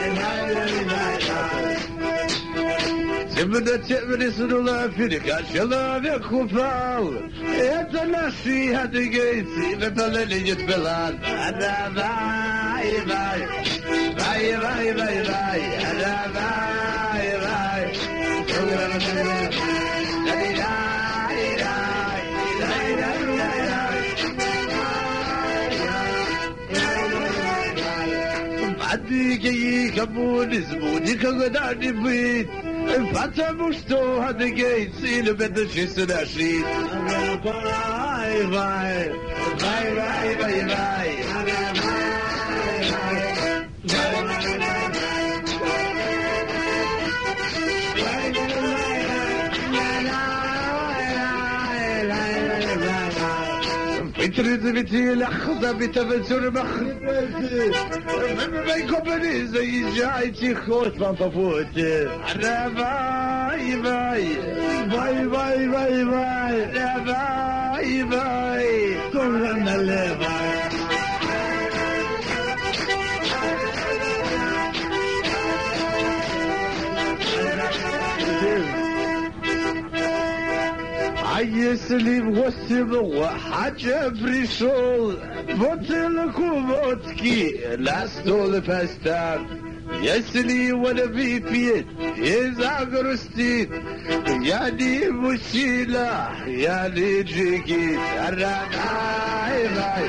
Темно сунула перека, человек упал. Это наши адыгейцы, выпалили нет белан. Давай, вай, вай, вай, вай, вай, давай, вай. Адыгеи коммунизму никогда не быть. Потому что адыгейцы любят чисто наши. Вай, вай, вай, вай, вай, вай. Витридовители забитого тюрьмах. Вы купили, заезжайте, хоть вам по пути. Давай, вай, вай, вай, вай, вай, давай, вай, тоже налево. А если в гости Хаджа пришел, бутылку водки на стол поставь. Если он выпьет и загрустит, я не мужчина, я не джигит. Давай, вай,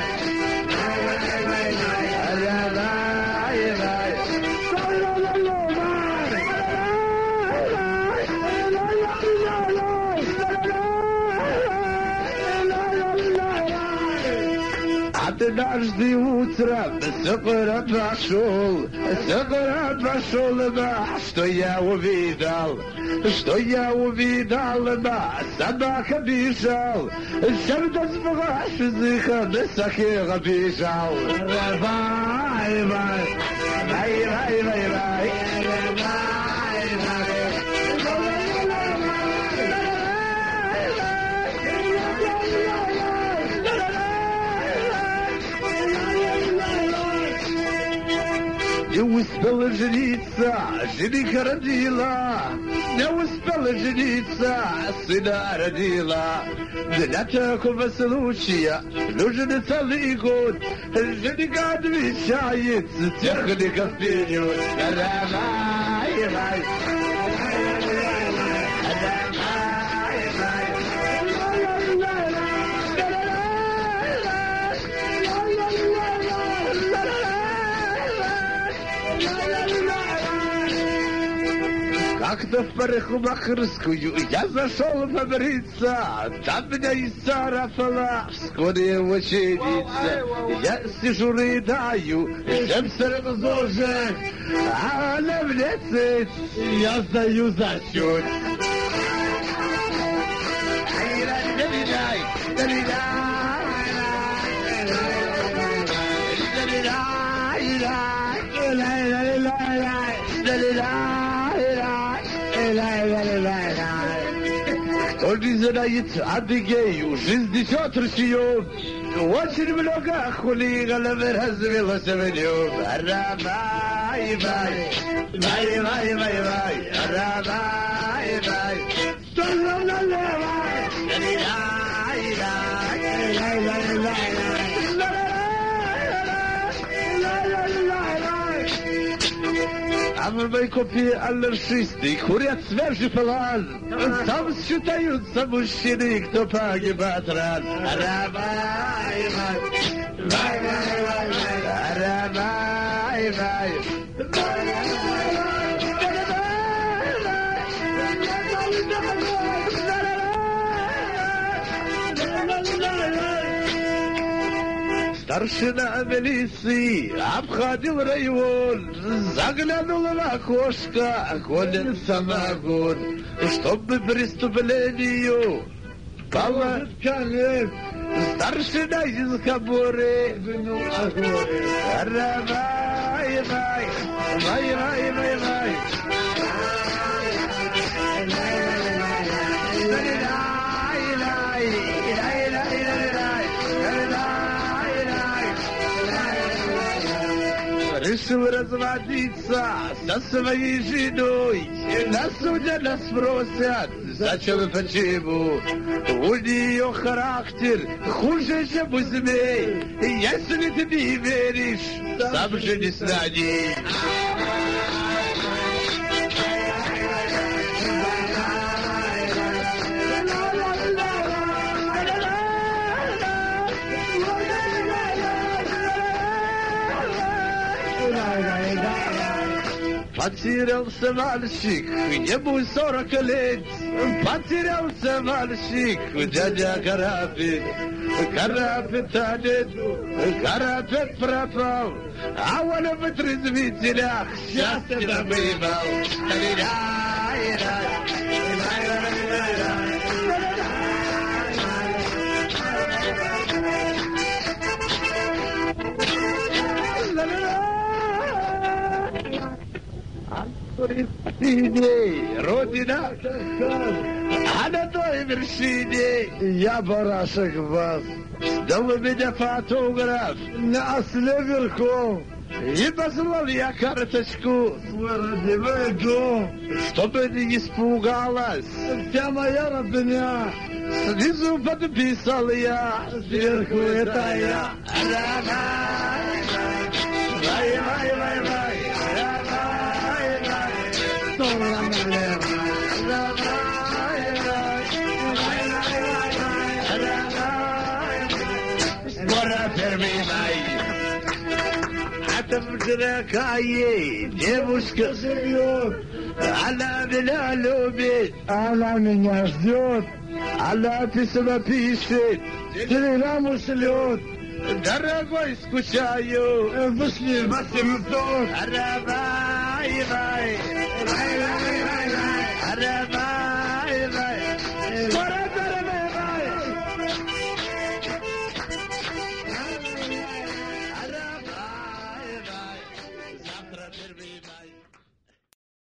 давай, вай. Однажды утром скоро пошел, что я увидал, собака бежал, сердце сбрасывая, до сахера бежал. Вай, вай, вай, вай, вай, вай. Не успела жениться, женихка родила. Не успела жениться, сына родила. Для такого случая нужен целый год. Жениха отвечает, техника вперед. Давай, вай. Как-то в парикмахерскую я зашел побриться, там меня исцарапала вскоре ученица. Я сижу, рыдаю, чем сразу, а она мне цыть, я сдаю за счет. Кто не знает Адыгею, жизнь несет Россию. Очень много хулиганов развелось в нем. Давай, вай, вай, вай, вай, вай, давай, вай. Столом налево. А в Майкопе анаршисты курят свежий план. Там считаются мужчины, кто погибает ран. Давай, вай, вай, вай, вай, давай, вай. Старшина милиции обходил район, заглянул в окошко, гонит самогон, чтобы преступлению положить конец. Старшина из кобуры вынул огонь. Давай, вай, вай, вай, вай, вай. решил разводиться со своей женой. На суде нас спросят, зачем и почему. У нее характер хуже, чем у змей. Если ты не веришь, сам женись на ней. Потерялся мальчик, ему 40 лет. Потерялся мальчик, дядя Карапет. Карапет танет, Карапет пропал, а он в отрезвителях счастье добывал. Родина, а на той вершине я барашек вас. Сдал у меня фотограф на осле верхом. И послал я карточку свой родной дом, чтобы не испугалась вся моя родня. Снизу подписал я, сверху это я. Дорогая девушка живет, она меня любит, она меня ждет, она письма пишет, телеграмму шлет. Дорогой, скучаю, вышли в 8 вдох.